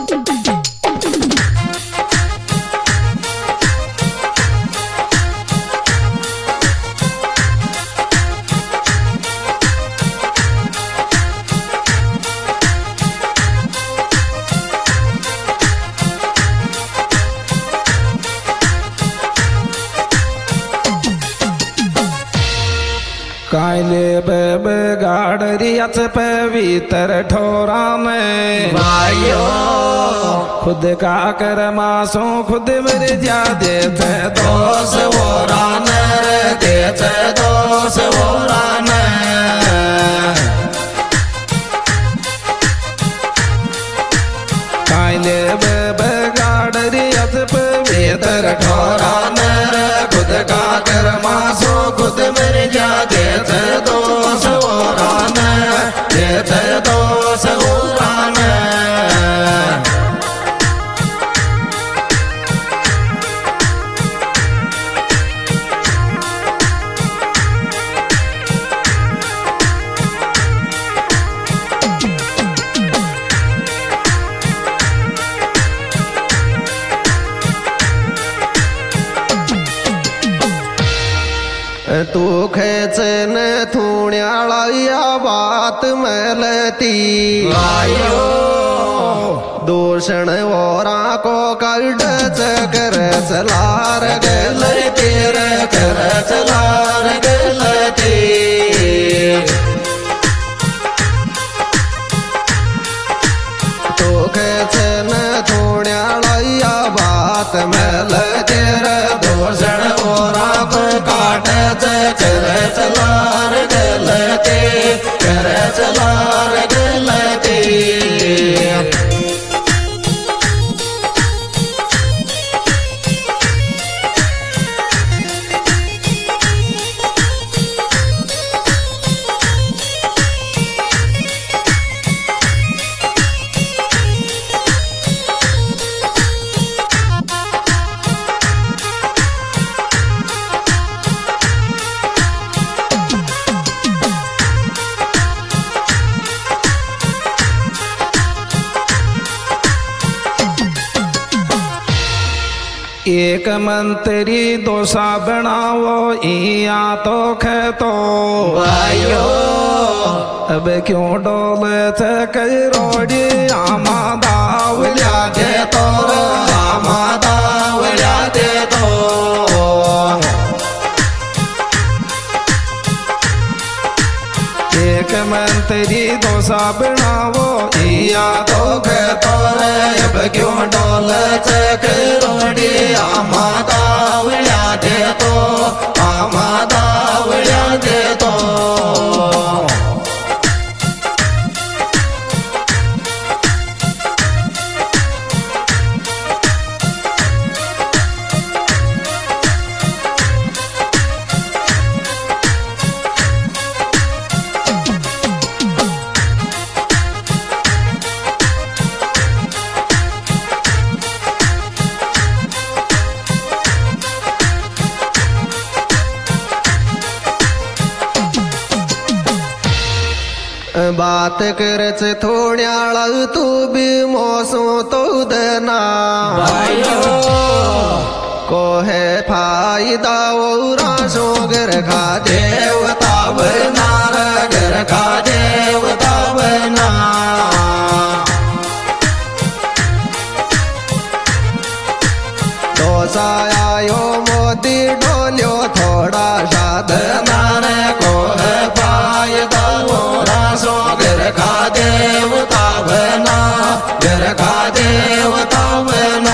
कायले गाड़रियाच पवित्र ठोरा में भाइयों खुद का कर मासो खुद मर जा देते दोष वो राने देते दोष वो राने कायले गाड़रियाच पवित्र ठोरा में खुद का कर मासो खुद मर जा देते दोष वो राने देते दोष वो राने तू खेचन थूण्याला या बात मलती भाइयों दूषण वोरा को कड कर चलार गलती रे कर चलार गलती तू खेचन थूण्याला या बात मलती दूषण वोरा को काट कर चलार गलती कर चलार गलती एक मंत्री दोसा बनाओ इया तो खेतो भाइयों अब क्यों डोले थे कई रोड़ी आमा दावलिया दे तो आमा दावलिया दे तो एक मंत्री दोसा बनाओ इया तो खेतो अब क्यों डोल चक रोड़ी आमा दावलिया दे तो आमा दावलिया दे तो बात करच थोड्याळा तू बी मोसो तो दना भाइयों को है फायदा औरा शोगर खा देवता बनार घर का देवता बना दोसा आयो मोदी डोल्यो थोड़ा साधना नारे को है फायदा औरा सो घर का देवता बना घर का देवता बना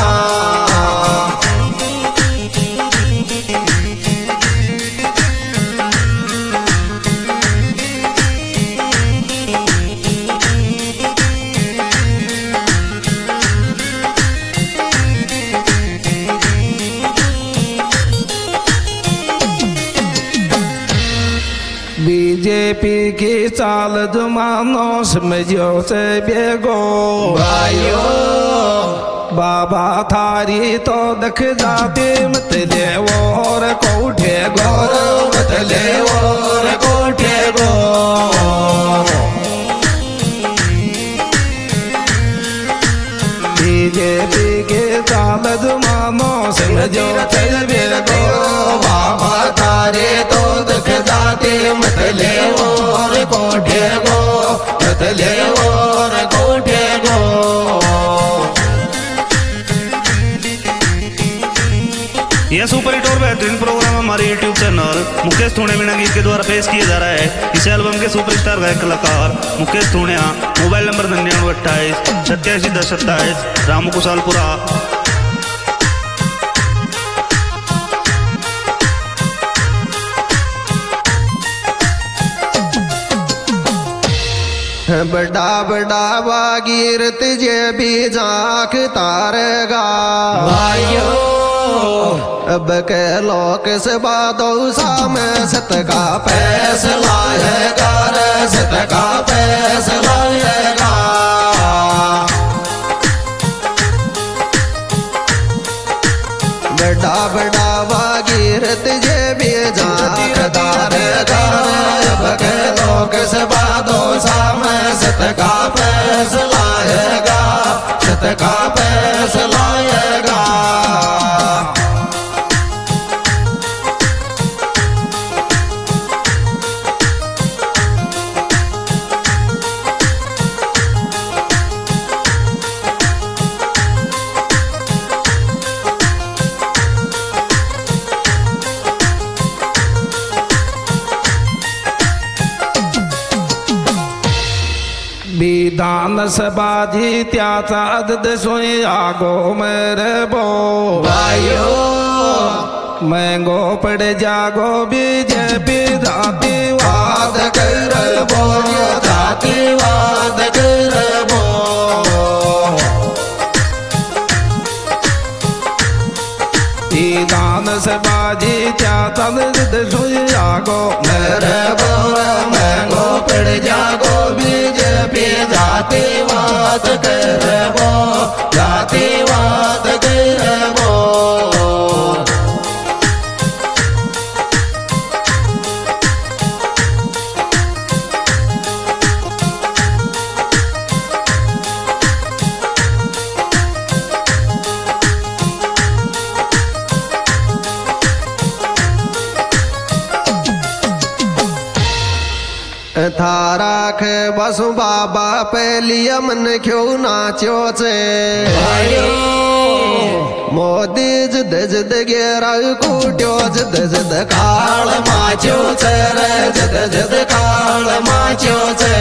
बीजेपी की चाल जुमानो समझो से बेगो भाइयों बाबा थारी तो दख जाते मत ले और कोठे गौर बदले और कोठे गो साल जुमानो सिंह जो चलबे गो बाबा तारे तो दुख जाते मतले और कोठे गो मतले और कोठे गो। यह सुपर हिट और बेहतरीन प्रोग्राम हमारे YouTube चैनल मुकेश थोणे मीणा गीत के द्वारा पेश किया जा रहा है। इस एल्बम के सुपरस्टार गायक कलाकार मुकेश थोणिया। Mobile number 9928 87 10 27 Ramu Kushalpura. बड़ा बड़ा बागीरत जे भी झांक तारेगा भाइयों अब के लोक से बादो सामे सत का फैसला है कार सत का फैसला है। बड़ा बड़ा बागीरत जे भी झांक तारेगा अब के लोक से बादो सामे सत का फैसला है सत का फैसला है। विधान सभा जीत्या साद सोई आगो मेरे बो भाइयों महंगो पड़ जागो बीजेपी जातिवाद कर बो जातिवाद कर बो। विधान सभा जीत्या साद सोई आगो मेरे बो महंगो पड़ जागो बीजेपी जातिवाद कर बो जातिवाद कर बो। थारा खे बसु बाबा पहलिया मन क्यों नाचो से मोदी जिद जिद गेरा कूट्यो जिद जिद काल माचो से जिद जिद काल माचो से।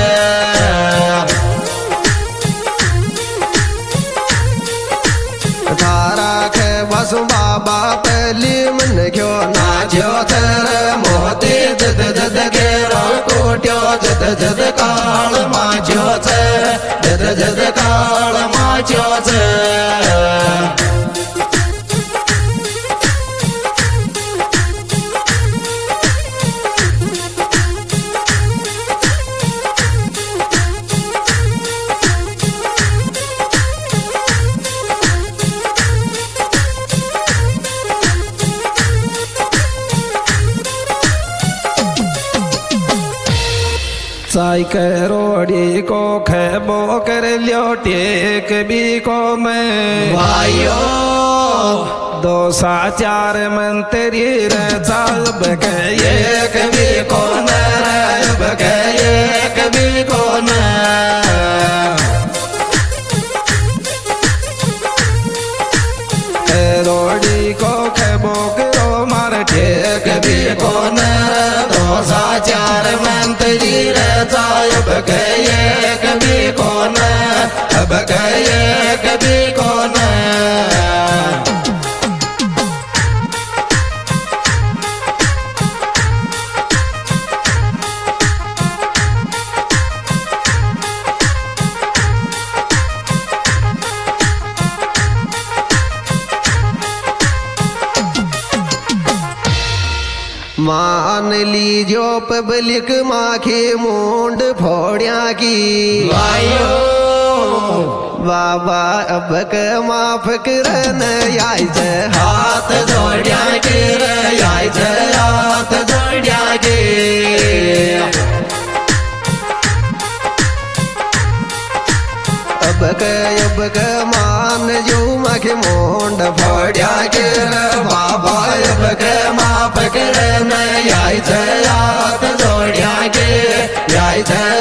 थारा खे बसु बाबा पहली मन क्यों नाचो तेरे मोदी जिद जिद गेरा कोट्यो जिद जिद काल माचो से जिद जिद काल माचो से। साई करोड़ी को खेबो कर लियो टेक भी को मैं भाइयों 204 मंत्री रे साहब के एक भी कौन रब के एक भी कौन। करोड़ी को खेबो करो मार एक भी कौन 204 मंत्री रे साहब के एक भी कौन अब के एक भी कौन। मान लीजो पब्लिक माखे मुंड फोड़िया की भाइयों बाबा अब के माफ करन आई जे हाथ जोड़िया के आई जे हाथ जोड़िया के। अब अब मान जो मखे मोंड फोड्या के बाबा अब माफ कर न याय यात जोड्या के याय